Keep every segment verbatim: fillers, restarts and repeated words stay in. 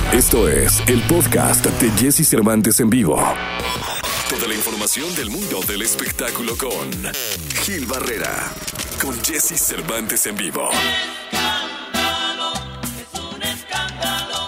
Esto es el podcast de Jesse Cervantes en vivo. Toda la información del mundo del espectáculo con Gil Barrera, con Jesse Cervantes en vivo. ¡Escándalo! ¡Es un escándalo!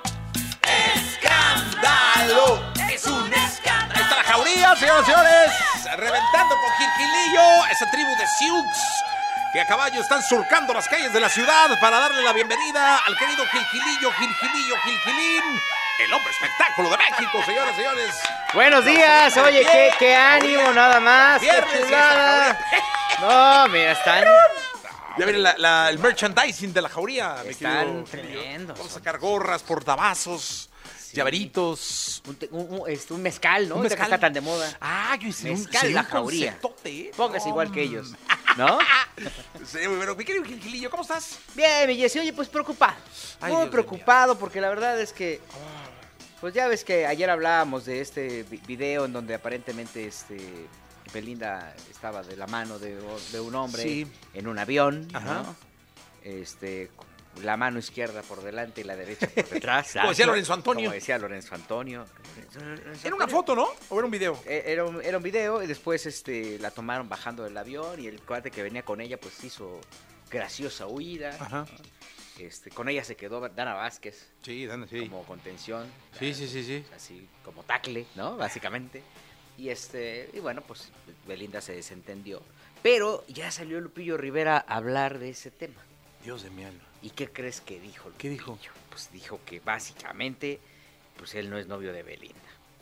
¡Escándalo! ¡Es un escándalo! Ahí está la jauría, señoras y señores. Reventando con Gilgilillo, esa tribu de Sioux que a caballo están surcando las calles de la ciudad para darle la bienvenida al querido Gilgilillo, Gilgilillo, Gilgilín, el hombre espectáculo de México, señores y señores. Buenos días, oye, qué, qué ánimo, nada más. Viernes qué y chulada. esta No, mira, están, Ya viene la, la, el merchandising de la jauría, mi están querido Gilgilillo. tremendos. Vamos a sacar gorras, portavazos, sí. llaveritos. Un, te- un, un- este, un mezcal, ¿no? Un Ahorita que mezcal. está tan de moda. Ah, yo hice un, Mezcal, sería la un jauría. conceptote, ¿eh? Póngase No, igual que ellos, ¿no? Sí, pero mi querido Gilgilillo, ¿cómo estás? Bien, mi Jessy, oye, pues preocupado. Ay, Muy Dios preocupado porque la verdad es que, pues ya ves que ayer hablábamos de este vi- video en donde aparentemente este Belinda estaba de la mano de, de un hombre Sí. en un avión, Ajá. ¿no? Este, la mano izquierda por delante y la derecha por detrás. Como decía Lorenzo Antonio. Como decía Lorenzo Antonio. ¿Era una foto, no? ¿O era un video? Eh, Era un, era un video y después este, la tomaron bajando del avión y el cuate que venía con ella pues hizo graciosa huida. Ajá. Este, con ella se quedó Dana Vázquez Sí, Dana, sí. como contención. Sí, sí, sí, sí. Así como tacle, ¿no? Básicamente. Y este, y bueno, pues Belinda se desentendió. Pero ya salió Lupillo Rivera a hablar de ese tema. Dios de mi alma. ¿Y qué crees que dijo Lupillo? ¿Qué dijo? Pues dijo que básicamente pues él no es novio de Belinda.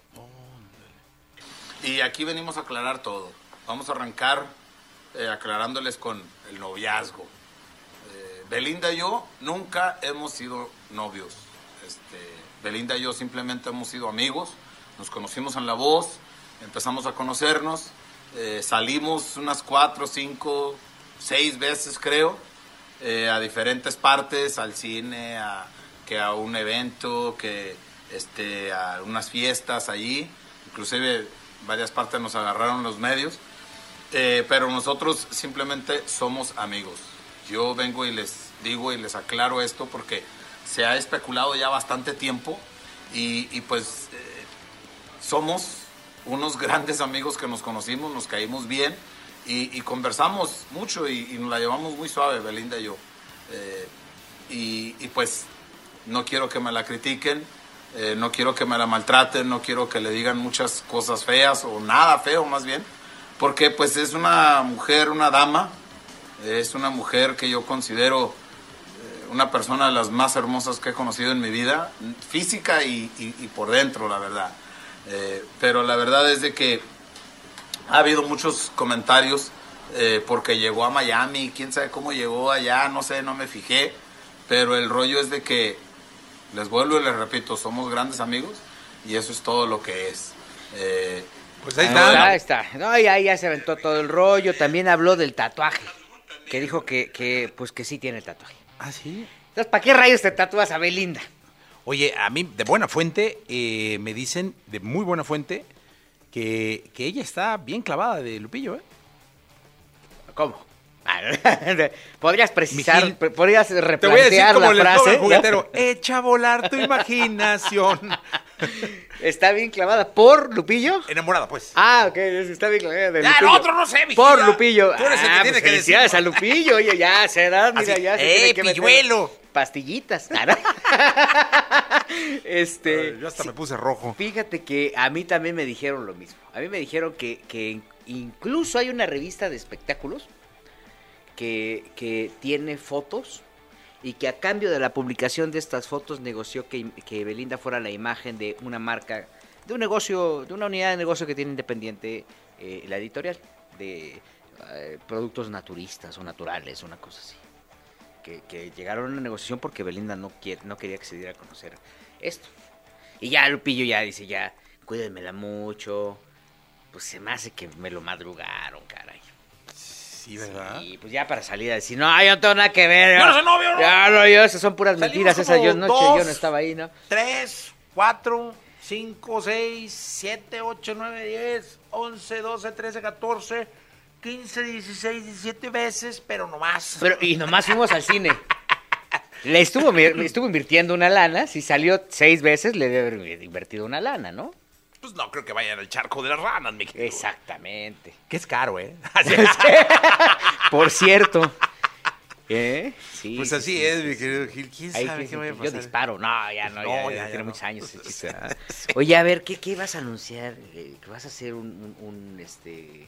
Y aquí venimos a aclarar todo. Vamos a arrancar eh, aclarándoles con el noviazgo. Eh, Belinda y yo nunca hemos sido novios. Este, Belinda y yo simplemente hemos sido amigos. Nos conocimos en La Voz, empezamos a conocernos, eh, salimos unas cuatro, cinco, seis veces creo, eh, a diferentes partes, al cine, a, que a un evento, que este, a unas fiestas allí, inclusive varias partes nos agarraron los medios, eh, pero nosotros simplemente somos amigos. Yo vengo y les digo y les aclaro esto porque se ha especulado ya bastante tiempo y, y pues eh, somos unos grandes amigos que nos conocimos, nos caímos bien y, y conversamos mucho y, y nos la llevamos muy suave, Belinda y yo. Eh, y, y pues no quiero que me la critiquen, eh, no quiero que me la maltraten, no quiero que le digan muchas cosas feas o nada feo más bien, porque pues es una mujer, una dama, es una mujer que yo considero eh, una persona de las más hermosas que he conocido en mi vida, física y, y, y por dentro, la verdad. Eh, pero la verdad es de que ha habido muchos comentarios eh, porque llegó a Miami, quién sabe cómo llegó allá, no sé, no me fijé, pero el rollo es de que, les vuelvo y les repito, somos grandes amigos y eso es todo lo que es. Eh, Pues ahí Ah, está. Ahí está. No, y ahí ya se aventó todo el rollo. También habló del tatuaje. Que dijo que, que pues que sí tiene el tatuaje. ¿Ah, sí? Entonces, ¿para qué rayos te tatúas a Belinda? Oye, a mí, de buena fuente, eh, me dicen, de muy buena fuente, que, que ella está bien clavada de Lupillo, ¿eh? ¿Cómo? ¿Podrías precisar, Mijil, pre- podrías Te voy a decir replantear como la el frase? joven juguetero, echa a volar tu imaginación. ¿Está bien clavada por Lupillo? Enamorada, pues. Ah, ok, está bien clavada de Ya, Lupillo. el otro no sé, mijilla. Por Lupillo. Tú eres el que Ah, tiene pues que felicidades decirlo. a Lupillo, oye, ya, a esa edad, mira, Así, ya se ¡eh, tiene que meter pilluelo! pastillitas. Claro. este, Ay, yo hasta sí, me puse rojo. Fíjate que a mí también me dijeron lo mismo. A mí me dijeron que, que incluso hay una revista de espectáculos que, que tiene fotos y que a cambio de la publicación de estas fotos negoció que, que Belinda fuera la imagen de una marca, de un negocio, de una unidad de negocio que tiene independiente eh, la editorial, de eh, productos naturistas o naturales, una cosa así. Que, que llegaron a una negociación porque Belinda no, quiere, no quería que se diera a conocer esto. Y ya Lupillo ya dice, ya, cuídenmela mucho. Pues se me hace que me lo madrugaron, caray. Sí, ¿verdad? Y pues ya para salir a decir, no, yo no tengo nada que ver. Yo no soy novio, ¿no? Ya no, yo, esas son puras Salimos mentiras, esas como yo, noche, dos. yo no estaba ahí, ¿no? Tres, cuatro, cinco, seis, siete, ocho, nueve, diez, once, doce, trece, catorce, quince, dieciséis, diecisiete veces, pero no más. Pero, y nomás fuimos al cine. Le estuvo, le estuvo invirtiendo una lana, si salió seis veces, le debe haber invertido una lana, ¿no? Pues no creo que vayan al charco de las ranas, mi querido. Exactamente. Que es caro, ¿eh? Por cierto. ¿Eh? Sí, Pues sí, así sí, es, sí, mi sí. querido Gil. ¿Quién Ahí sabe que- qué vaya a yo pasar? disparo. No, ya no, No, ya, ya, ya ya tiene no. muchos años ese chiste. ¿verdad? Sí. Oye, a ver, ¿qué, qué vas a anunciar? Eh, ¿Que vas a hacer un, un, un, este,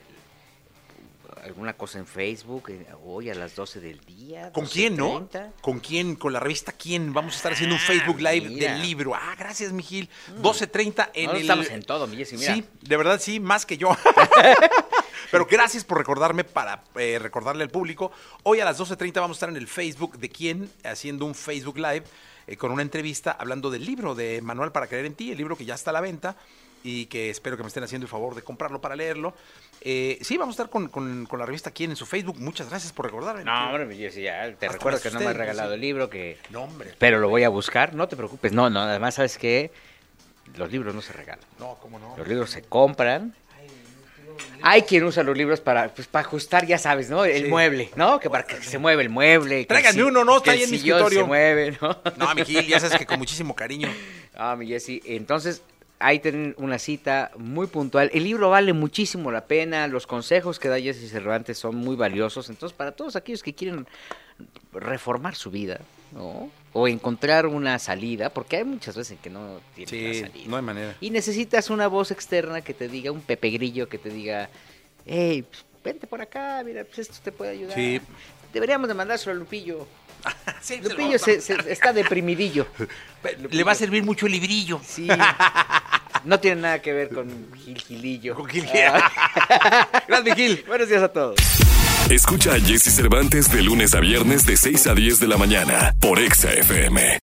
alguna cosa en Facebook eh, hoy a las doce del día? ¿Con quién, no? doce treinta? ¿Con quién? ¿Con la revista quién? Vamos a estar haciendo un Ah, Facebook Live mira. del libro. Ah, gracias, mi Gil. doce treinta en No, el... estamos en todo, mi Jessy, mira. Sí, de verdad sí, más que yo. Pero gracias por recordarme para eh, recordarle al público. Hoy a las doce treinta vamos a estar en el Facebook de quién, haciendo un Facebook Live eh, con una entrevista hablando del libro de Manual para creer en ti, el libro que ya está a la venta y que espero que me estén haciendo el favor de comprarlo para leerlo. Eh, sí, vamos a estar con, con- con la revista quién en su Facebook. Muchas gracias por recordarme. No, hombre, mi Jessy, ya te Hasta recuerdo me que no asusté, me has regalado sí. el libro, que... No, hombre. Pero lo voy a buscar, no te preocupes. No, no, además, ¿sabes qué? Los libros no se regalan. No, cómo no. Los libros se compran. Hay quien usa los libros para, pues, para ajustar, ya sabes, ¿no? El Sí. mueble, ¿no? Que para que se mueve el mueble. que el Tráiganme si- uno, ¿no? Está que ahí el en mi sillón escritorio. se mueve, ¿no? No, mi Gil, ya sabes que con muchísimo cariño. Ah, mi Jessy. Entonces, ahí tienen una cita muy puntual. El libro vale muchísimo la pena. Los consejos que da Jessy Cervantes son muy valiosos. Entonces, para todos aquellos que quieren reformar su vida, ¿no? O encontrar una salida, porque hay muchas veces en que no tienes Sí, una salida. no hay manera. Y necesitas una voz externa que te diga, un Pepe Grillo que te diga, hey, pues, vente por acá, mira, pues esto te puede ayudar. Sí. Deberíamos de mandárselo a Lupillo. Sí, se lo Lupillo vamos a- se- se- está deprimidillo. Le va a servir mucho el librillo. Sí. No tiene nada que ver con Gil Gilillo. Con Gil Ah. Gracias, mi Gil. Buenos días a todos. Escucha a Jessy Cervantes de lunes a viernes de seis a diez de la mañana por Exa F M.